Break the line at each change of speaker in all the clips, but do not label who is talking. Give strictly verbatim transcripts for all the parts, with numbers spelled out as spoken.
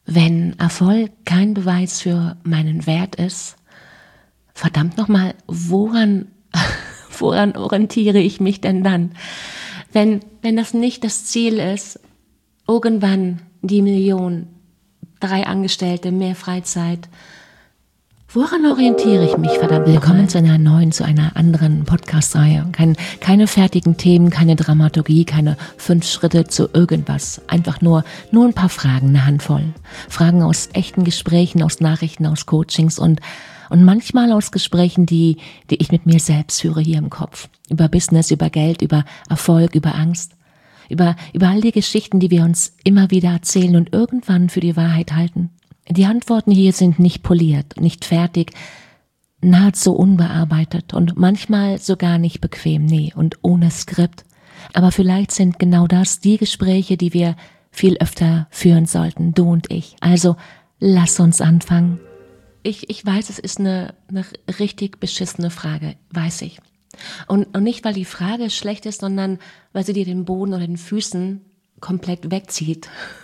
Wenn Erfolg kein Beweis für meinen Wert ist, verdammt nochmal, woran, woran orientiere ich mich denn dann? Wenn, wenn das nicht das Ziel ist, irgendwann die Million, drei Angestellte, mehr Freizeit, woran orientiere ich mich, verdammt nochmal? Willkommen zu einer neuen, zu einer anderen Podcast-Reihe. Kein, keine fertigen Themen, keine Dramaturgie, keine fünf Schritte zu irgendwas. Einfach nur, nur ein paar Fragen, eine Handvoll. Fragen aus echten Gesprächen, aus Nachrichten, aus Coachings und, und manchmal aus Gesprächen, die, die ich mit mir selbst führe hier im Kopf. Über Business, über Geld, über Erfolg, über Angst. Über, über all die Geschichten, die wir uns immer wieder erzählen und irgendwann für die Wahrheit halten. Die Antworten hier sind nicht poliert, nicht fertig, nahezu unbearbeitet und manchmal sogar nicht bequem, nee, und ohne Skript. Aber vielleicht sind genau das die Gespräche, die wir viel öfter führen sollten, du und ich. Also lass uns anfangen. Ich, ich weiß, es ist eine, eine richtig beschissene Frage, weiß ich. Und, und nicht, weil die Frage schlecht ist, sondern weil sie dir den Boden oder den Füßen komplett wegzieht.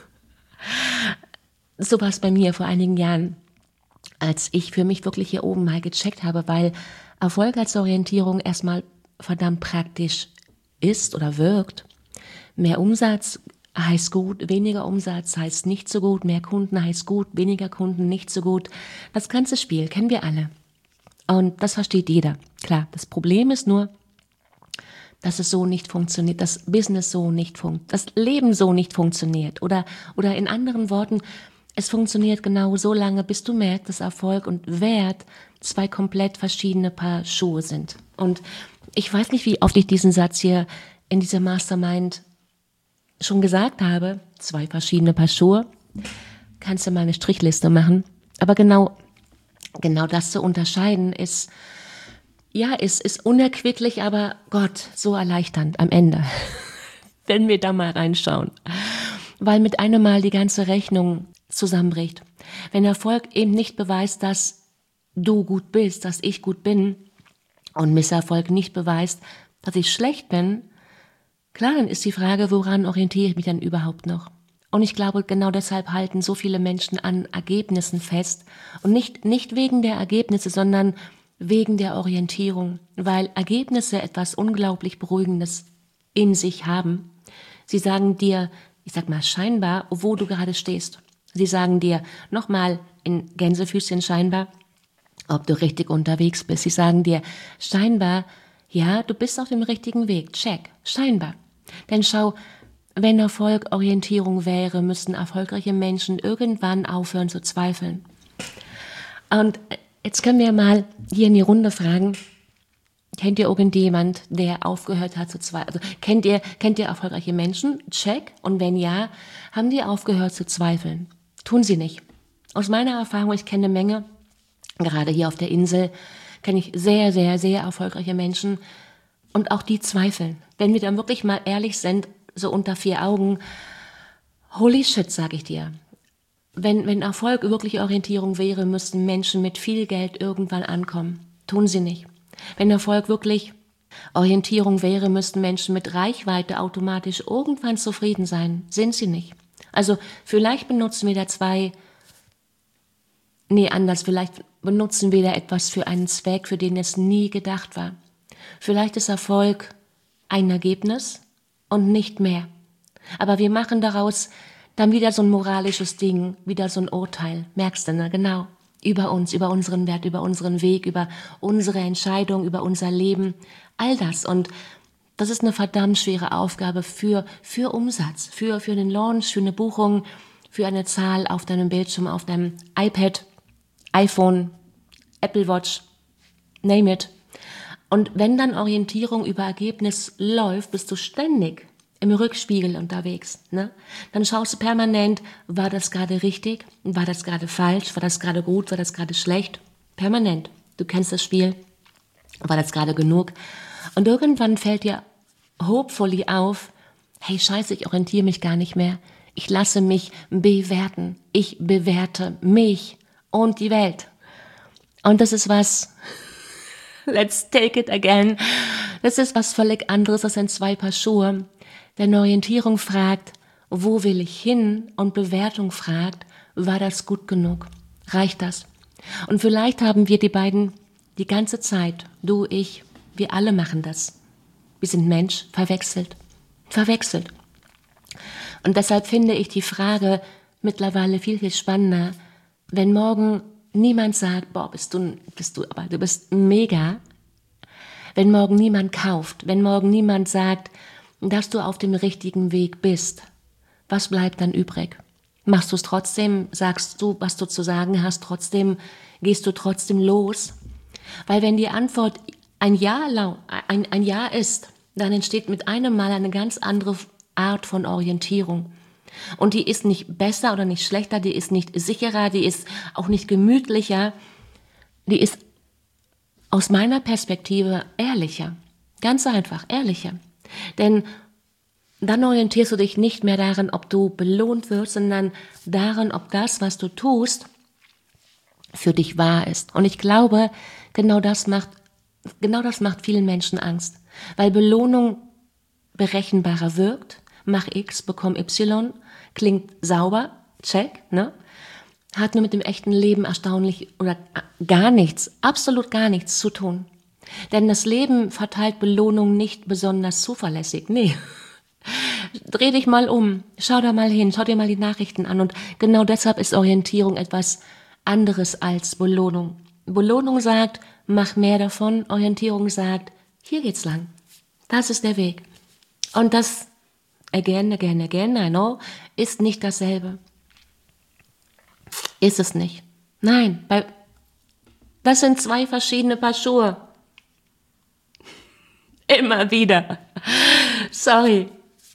So war es bei mir vor einigen Jahren, als ich für mich wirklich hier oben mal gecheckt habe, weil Erfolg als Orientierung erstmal verdammt praktisch ist oder wirkt. Mehr Umsatz heißt gut, weniger Umsatz heißt nicht so gut, mehr Kunden heißt gut, weniger Kunden nicht so gut. Das ganze Spiel kennen wir alle. Und das versteht jeder. Klar, das Problem ist nur, dass es so nicht funktioniert, das Business so nicht funktioniert, das Leben so nicht funktioniert. Oder, oder in anderen Worten, es funktioniert genau so lange, bis du merkst, dass Erfolg und Wert zwei komplett verschiedene Paar Schuhe sind. Und ich weiß nicht, wie oft ich diesen Satz hier in dieser Mastermind schon gesagt habe. Zwei verschiedene Paar Schuhe. Kannst du mal eine Strichliste machen. Aber genau, genau das zu unterscheiden ist, ja, ist, ist unerquicklich, aber Gott, so erleichternd am Ende. Wenn wir da mal reinschauen. Weil mit einem Mal die ganze Rechnung zusammenbricht. Wenn Erfolg eben nicht beweist, dass du gut bist, dass ich gut bin und Misserfolg nicht beweist, dass ich schlecht bin, klar, dann ist die Frage, woran orientiere ich mich dann überhaupt noch? Und ich glaube, genau deshalb halten so viele Menschen an Ergebnissen fest und nicht, nicht wegen der Ergebnisse, sondern wegen der Orientierung, weil Ergebnisse etwas unglaublich Beruhigendes in sich haben. Sie sagen dir, ich sag mal scheinbar, wo du gerade stehst. Sie sagen dir nochmal in Gänsefüßchen scheinbar, ob du richtig unterwegs bist. Sie sagen dir scheinbar, ja, du bist auf dem richtigen Weg. Check, scheinbar. Denn schau, wenn Erfolg Orientierung wäre, müssten erfolgreiche Menschen irgendwann aufhören zu zweifeln. Und jetzt können wir mal hier in die Runde fragen, kennt ihr irgendjemand, der aufgehört hat zu zweifeln? Also kennt ihr, kennt ihr erfolgreiche Menschen? Check. Und wenn ja, haben die aufgehört zu zweifeln? Tun sie nicht. Aus meiner Erfahrung, ich kenne eine Menge, gerade hier auf der Insel, kenne ich sehr, sehr, sehr erfolgreiche Menschen und auch die zweifeln. Wenn wir dann wirklich mal ehrlich sind, so unter vier Augen, holy shit, sag ich dir. Wenn, wenn Erfolg wirklich Orientierung wäre, müssten Menschen mit viel Geld irgendwann ankommen. Tun sie nicht. Wenn Erfolg wirklich Orientierung wäre, müssten Menschen mit Reichweite automatisch irgendwann zufrieden sein. Sind sie nicht. Also vielleicht benutzen wir da zwei, nee anders, vielleicht benutzen wir da etwas für einen Zweck, für den es nie gedacht war. Vielleicht ist Erfolg ein Ergebnis und nicht mehr. Aber wir machen daraus dann wieder so ein moralisches Ding, wieder so ein Urteil. Merkst du, ne? Genau. Über uns, über unseren Wert, über unseren Weg, über unsere Entscheidung, über unser Leben. All das. Und das ist eine verdammt schwere Aufgabe für, für Umsatz, für, für den Launch, für eine Buchung, für eine Zahl auf deinem Bildschirm, auf deinem iPad, iPhone, Apple Watch, name it. Und wenn dann Orientierung über Ergebnis läuft, bist du ständig im Rückspiegel unterwegs. Ne? Dann schaust du permanent, war das gerade richtig, war das gerade falsch, war das gerade gut, war das gerade schlecht. Permanent. Du kennst das Spiel. War das gerade genug? Und irgendwann fällt dir hopefully auf, hey scheiße, ich orientiere mich gar nicht mehr. Ich lasse mich bewerten. Ich bewerte mich und die Welt. Und das ist was, let's take it again, das ist was völlig anderes als ein zwei Paar Schuhe. Denn Orientierung fragt, wo will ich hin? Und Bewertung fragt, War das gut genug? Reicht das? Und vielleicht haben wir die beiden die ganze Zeit, du, ich, wir alle machen das. Wir sind Mensch, verwechselt. Verwechselt. Und deshalb finde ich die Frage mittlerweile viel, viel spannender, wenn morgen niemand sagt, boah, bist du, bist du, aber du bist mega. Wenn morgen niemand kauft, wenn morgen niemand sagt, dass du auf dem richtigen Weg bist, was bleibt dann übrig? Machst du es trotzdem? Sagst du, was du zu sagen hast? Trotzdem gehst du trotzdem los? Weil wenn die Antwort ein Ja, ein, ein Ja ist, dann entsteht mit einem Mal eine ganz andere Art von Orientierung. Und die ist nicht besser oder nicht schlechter, die ist nicht sicherer, die ist auch nicht gemütlicher, die ist aus meiner Perspektive ehrlicher. Ganz einfach, ehrlicher. Denn dann orientierst du dich nicht mehr daran, ob du belohnt wirst, sondern daran, ob das, was du tust, für dich wahr ist. Und ich glaube, genau das macht, genau das macht vielen Menschen Angst. Weil Belohnung berechenbarer wirkt. Mach X, bekomm Y, klingt sauber, check, ne? Hat nur mit dem echten Leben erstaunlich oder gar nichts, absolut gar nichts zu tun. Denn das Leben verteilt Belohnung nicht besonders zuverlässig, nee. Dreh dich mal um, schau da mal hin, schau dir mal die Nachrichten an und genau deshalb ist Orientierung etwas anderes als Belohnung. Belohnung sagt, mach mehr davon, Orientierung sagt, hier geht's lang, das ist der Weg. Und das, again, again, again, I know, ist nicht dasselbe. Ist es nicht. Nein, bei, das sind zwei verschiedene Paar Schuhe. Immer wieder. Sorry.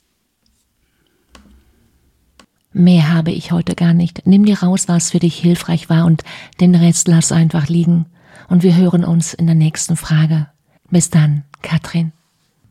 Mehr habe ich heute gar nicht. Nimm dir raus, was für dich hilfreich war und den Rest lass einfach liegen. Und wir hören uns in der nächsten Frage. Bis dann, Katrin.